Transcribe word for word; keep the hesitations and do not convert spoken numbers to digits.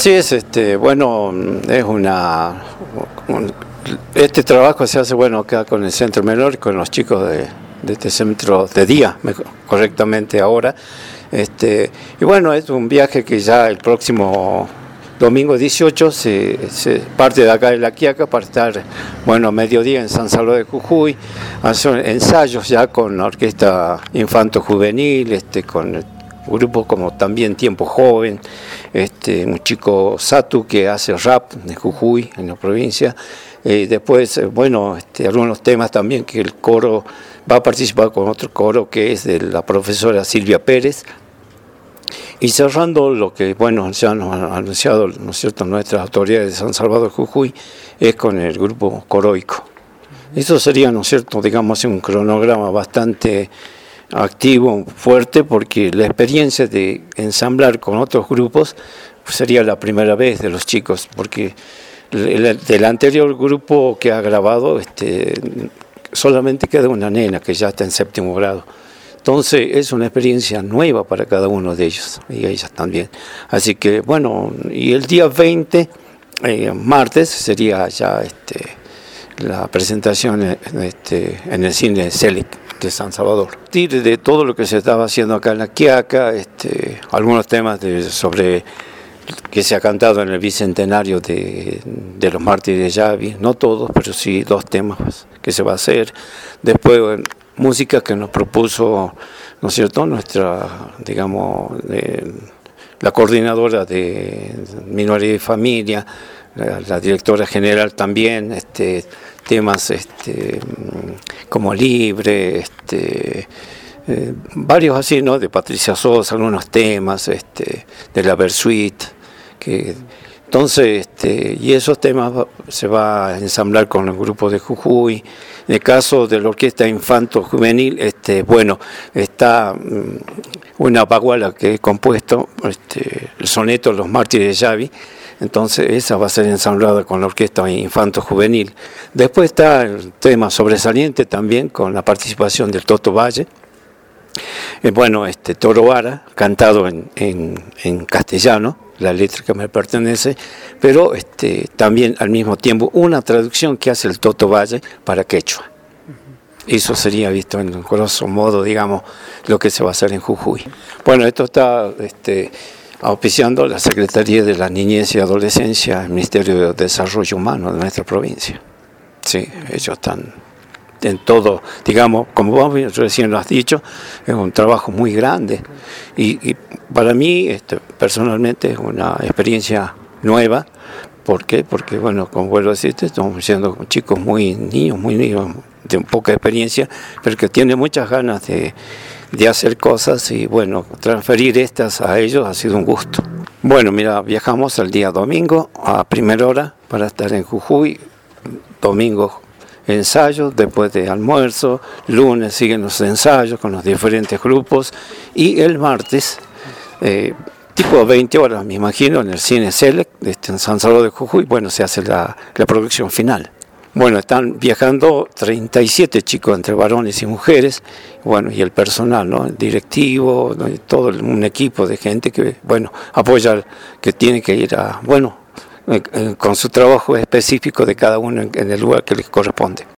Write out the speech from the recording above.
Así es, este, bueno, es una, un- este trabajo se hace, bueno, acá con el Centro Menor y con los chicos de, de este centro de día, mejor- correctamente ahora, este, y bueno, es un viaje que ya el próximo domingo dieciocho se, se parte de acá de La Quiaca para estar, bueno, a mediodía en San Salvador de Jujuy, hacer ensayos ya con la orquesta infanto juvenil, este, con grupos como también Tiempo Joven, este, un chico Satu que hace rap de Jujuy, en la provincia. Eh, después, eh, bueno, este, algunos temas también que el coro va a participar con otro coro que es de la profesora Silvia Pérez. Y cerrando lo que, bueno, ya nos han anunciado, ¿no es cierto?, nuestras autoridades de San Salvador de Jujuy, es con el grupo coroico. Eso sería, ¿no es cierto?, digamos, un cronograma bastante activo, fuerte, porque la experiencia de ensamblar con otros grupos sería la primera vez de los chicos, porque el, del anterior grupo que ha grabado, este, solamente queda una nena que ya está en séptimo grado. Entonces es una experiencia nueva para cada uno de ellos y ellas también. Así que bueno, y el día veinte, eh, martes, sería ya este, la presentación este, en el cine Selig de San Salvador. A partir de todo lo que se estaba haciendo acá en La Quiaca, este, algunos temas de, sobre que se ha cantado en el bicentenario de, de los mártires de Yavi, no todos, pero sí dos temas que se va a hacer. Después música que nos propuso, ¿no es cierto?, nuestra, digamos, eh, la coordinadora de Minoría y Familia, la, la directora general también, este, temas este, como Libre, este, eh, varios así, ¿no?, de Patricia Sosa, algunos temas, este, de la Versuit, que entonces, este, y esos temas se va a ensamblar con el grupo de Jujuy. En el caso de la orquesta infanto juvenil, este, bueno, está um, una baguala que he compuesto, este, el soneto Los Mártires de Yavi, entonces esa va a ser ensamblada con la orquesta infanto juvenil. Después está el tema sobresaliente también con la participación del Toto Valle. Eh, bueno, este Toro Vara, cantado en, en, en castellano, la letra que me pertenece, pero este, también al mismo tiempo una traducción que hace el Toto Valle para quechua. Eso sería visto en grosso modo, digamos, lo que se va a hacer en Jujuy. Bueno, esto está este, auspiciando la Secretaría de la Niñez y Adolescencia, el Ministerio de Desarrollo Humano de nuestra provincia. Sí, ellos están en todo, digamos, como vos recién lo has dicho, es un trabajo muy grande y, y para mí este, personalmente es una experiencia nueva. ¿Por qué? Porque, bueno, como vuelvo a decirte, estamos siendo chicos muy niños, muy niños, de poca experiencia, pero que tienen muchas ganas de, de hacer cosas y, bueno, transferir estas a ellos ha sido un gusto. Bueno, mira, viajamos el día domingo a primera hora para estar en Jujuy, domingo ensayos, después de almuerzo, lunes siguen los ensayos con los diferentes grupos y el martes, eh, tipo veinte horas me imagino, en el cine Select, este, en San Salvador de Jujuy, bueno, se hace la, la producción final. Bueno, están viajando treinta y siete chicos entre varones y mujeres, bueno, y el personal, ¿no?, el directivo, ¿no?, y todo un equipo de gente que, bueno, apoya, que tiene que ir a, bueno, con su trabajo específico de cada uno en el lugar que les corresponde.